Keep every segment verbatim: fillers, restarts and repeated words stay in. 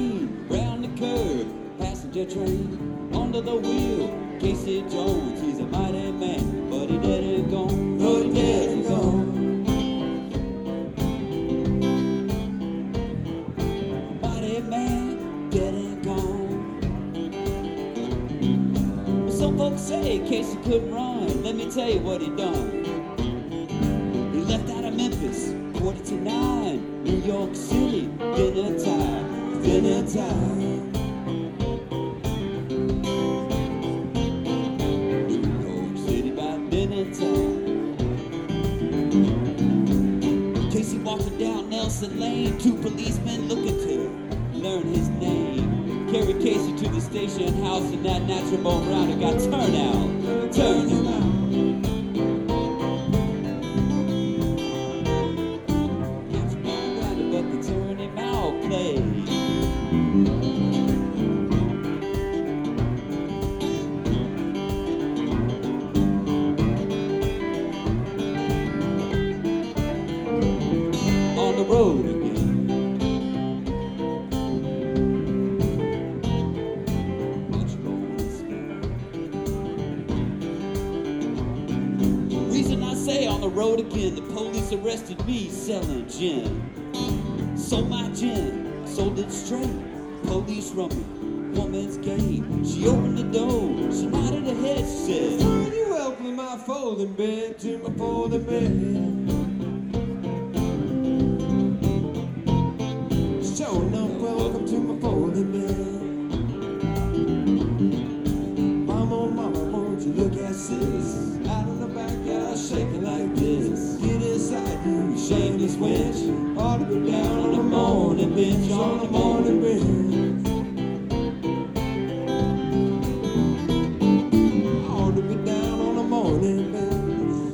lane, round the curve, passenger train, under the wheel, Casey Jones. He's a mighty man, but he dead and gone, but he dead and gone. Mighty man, dead and gone. Some folks say Casey couldn't run. Let me tell you what he done. He left out of Memphis, quarter to nine, New York City, dinner time, dinner time. New York City by dinner time. Casey walking down Nelson Lane, two policemen looking to learn his name. Carried Casey to the station house, and that natural bone rounder got turned out, turned him out. Natural bone rounder, but they turned him out, play. On the road again. On the road again, the police arrested me selling gin. Sold my gin, sold it straight. Police rummy, woman's gay. She opened the door, she nodded her head, she said, "Would you welcome my folding bed to my folding bed?" Sure enough, welcome to my folding bed. Mama, oh mama, won't you look at sis? Out in the backyard, shaking like this. Get inside, you shameless wench. Ought to be down on the morning bench, on the morning bench. Ought to be down on the morning bench.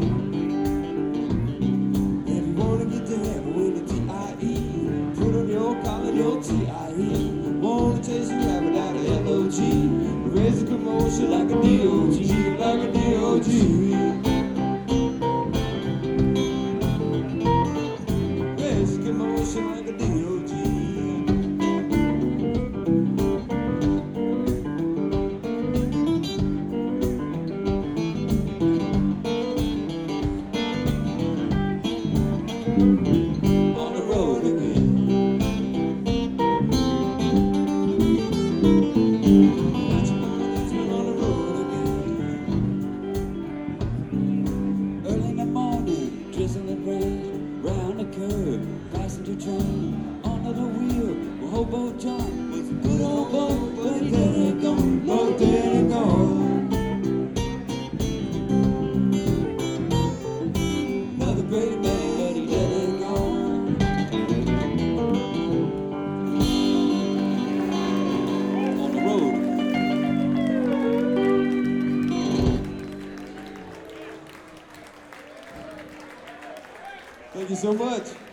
If you want to get to heaven with a T I E, put on your collar, your T I E. Want to chase a rabbit out of L O G. Raise a commotion like a D O G, like a D O G. Commotion like a D O G. On the road again. That's on the road again. Early in the morning, drizzling rain, round the curve, passenger train, under the wheel, well, Hobo John was a good old boy, but he dead and gone, but dead and gone. Another great man, but he dead and gone. On the road. Thank you so much.